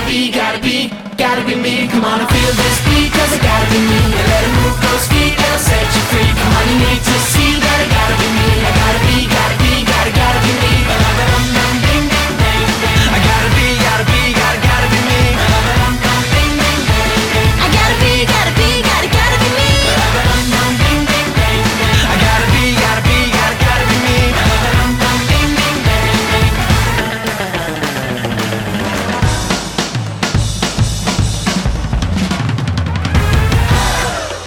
gotta be me. Come on and feel this beat, cause it gotta be me. And let it move those feet, it'll set you free. Come on, you need to see that